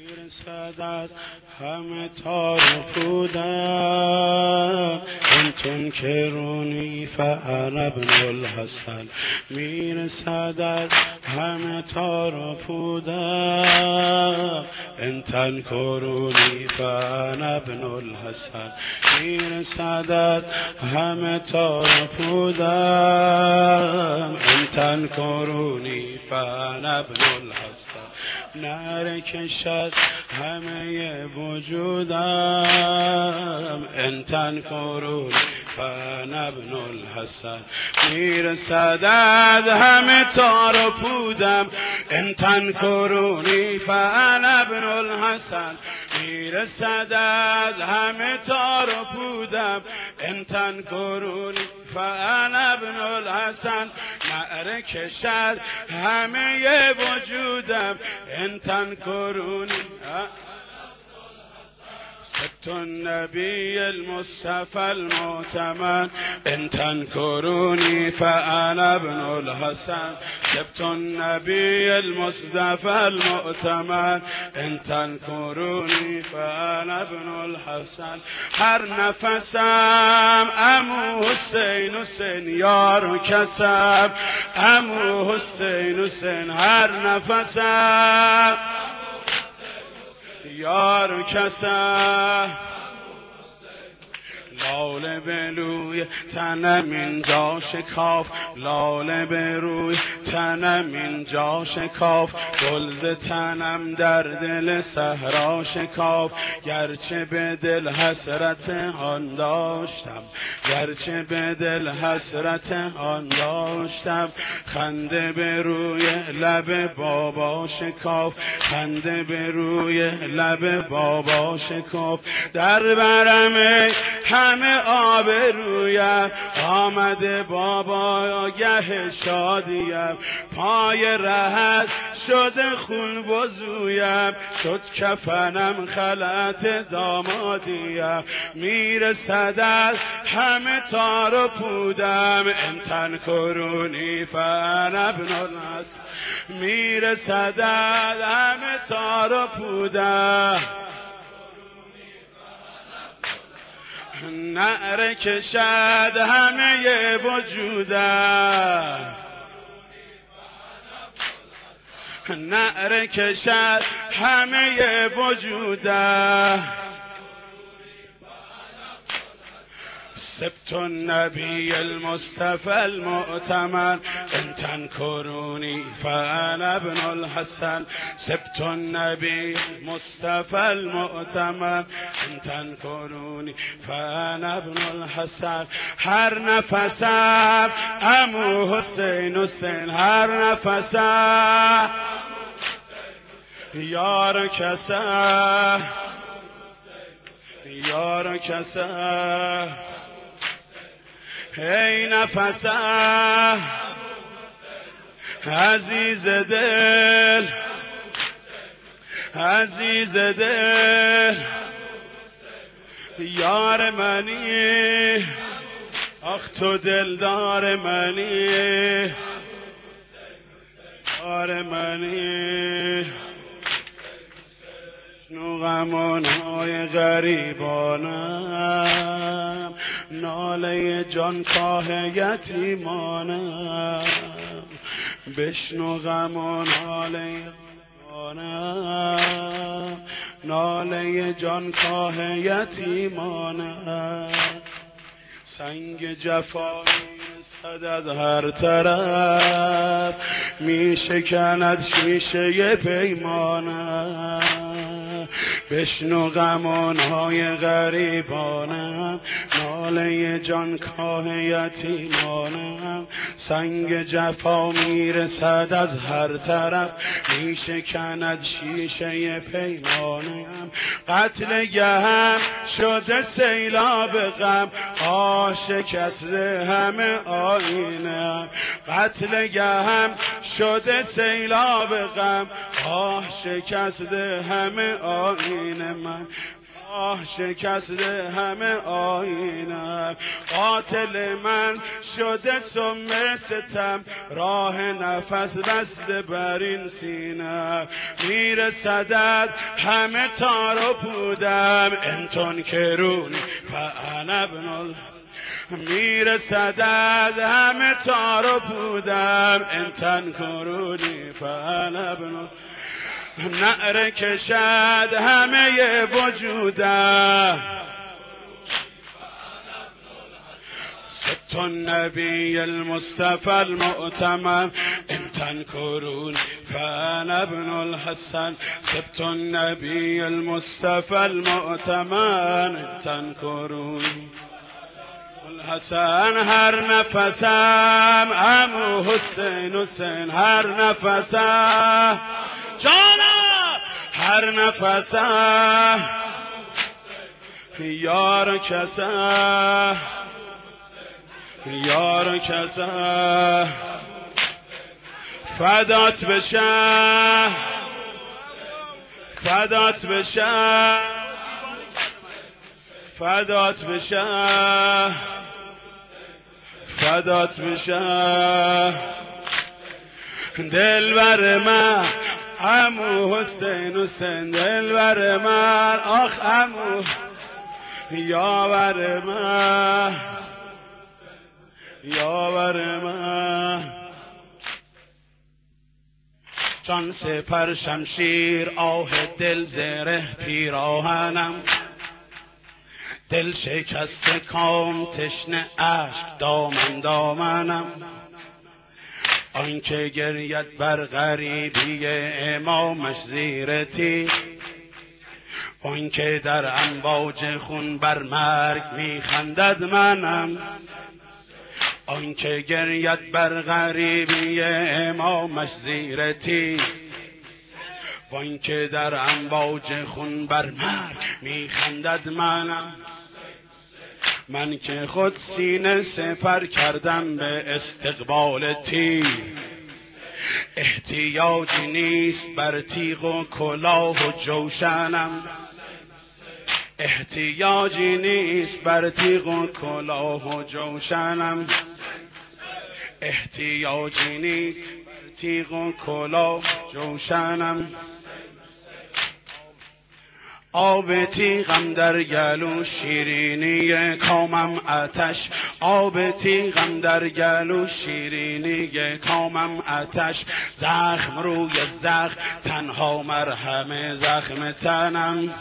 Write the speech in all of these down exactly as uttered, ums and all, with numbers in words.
میرسدد همه تار پودم ان تنکرونی فانا ابن الحسن. میرسدد همه تار پودم ان تنکرونی فانا ابن الحسن. میرسدد همه تار پودم ان تنکرونی فانا ابن الحسن. نره کشد همه وجودم ان تنکرونی فانا ابن الحسن. میرسدد همه تار و پودم ان تنکرونی فانا ابن الحسن. میرسدد همه تار و پودم ان تنکرونی فانا ابن الحسن. نعره کشد همه وجودم ان تنکرونی. سبت النبي المصطفى المؤتمن ان تنكروني فانا ابن الحسن. سبت النبي المصطفى المؤتمن ان تنكروني فانا ابن الحسن. هر نفسم عمو حسین حسین یار کسم عمو حسین حسین. هر نفسم یار کسم لاله به روی تنم اینجا شکاف. لاله به روی تنم اینجا شکاف. گلز تنم در دل صحرا شکاف. گرچه به دل حسرت آن داشتم گرچه به دل حسرت آن داشتم. خنده به روی لب بابا شکاف. خنده به روی لب بابا شکاف. در برم همه آبرویم آمده بابا گه شادیم. پای رهت شده خون وضویم شد کفنم خلعت دامادیم. میرسدد همه تار و پودم ان تنکرونی فانا ابن الحسن. میرسدد همه تار و پودم نعره کشد همه وجودم نعره کشد همه وجودم. سبت النبي المصطفى المؤتمن ان تنكروني فانا ابن الحسن. سبت النبي المصطفى المؤتمن ان تنكروني فانا ابن الحسن. هر نفسم عمو حسین حسین. هر نفسم یار کسم یار کسم. ای نفسم عزیز دل عزیز دل یار منی آخ تو دلدار منی یار منی. نو غمانهای غریبانم ناله جان کاه یتیمانم. بشنو غم و ناله جانم ناله جان کاه یتیمانم. سنگ جفا میرسد از هر طرف می شکند شیشه پیمانم. بشنو غمانهای غریبانم ناله جان کاه یتیمانم. سنگ جفا میرسد از هر طرف می شکند شیشه پیمانم. قتل گهم شده سیلاب غم آه شکسته همه آینم. قتل گهم شده سیلاب غم آه شکسته همه آینه من. آه شکسته همه آینم، قاتل من شده سم ستم، راه نفس بسته بر این سینم، میرسدد همه تار و پودم، انتون کرون فانا ابن ال میرسدد همه تار و پودم، انتن کرونی فانا ابن نعره کشد همه وجودم، ست النبی المصطفى المؤتمن ان تنكرون فانا ابن الحسن، ست النبی المصطفى المؤتمن ان تنكرون الحسن، هر نفسم عمو حسین حسین، هر نفسم جانا، هر نفسم یار کسم، یار کسم فدات بشم، فدات بشم، فدات بشم، فدات بشم دلبر من عمو حسین حسین، دلبر من آخ عمو یاور من، یاور من، جان سپر شمشیر آه دل زره پیراهنم، دل شکسته کام تشنه اشک دامن دامنم، آنکه گرید بر غریبی امامش زیر تیغ، آنکه در امواج خون بر مرگ میخندد منم، آنکه گرید بر غریبی امامش زیر تیغ، وآنکه در امواج خون بر مرگ میخندد منم، من که خود سینه سپر کردم به استقبال تیر، احتیاجی نیست بر تیغ و کلاه و جوشنم، احتیاجی نیست بر تیغ و کلاه و جوشنم، احتیاجی نیست بر تیغ و کلاه و جوشنم، آب تیغم در گلو شیرینی کامم آتش، آب تیغم در گلو شیرینی کامم آتش، زخم روی زخم تنها مرهم زخم تنم،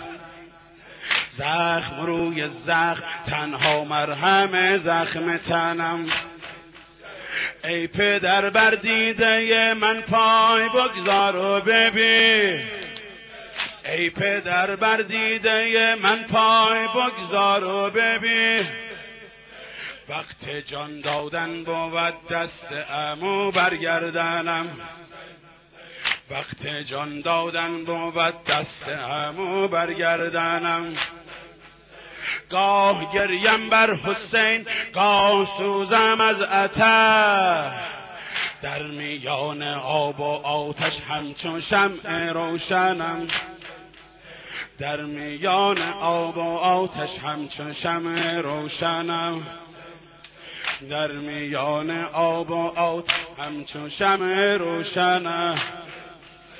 زخم روی زخم تنها مرهم زخم تنم، ای پدر بر دیده من پای بگذار و ببین، ای پدر بر دیده من پای بگذار و ببین، وقت جان دادن بود دست عمو برگردنم، وقت جان دادن بود دست عمو برگردنم، گاه گریم بر حسین گاه سوزم از عطر، در میان آب و آتش همچون شمع روشنم، در میان آب و آتش همچون شمع روشنم، در میان آب و آتش همچون شمع روشنم.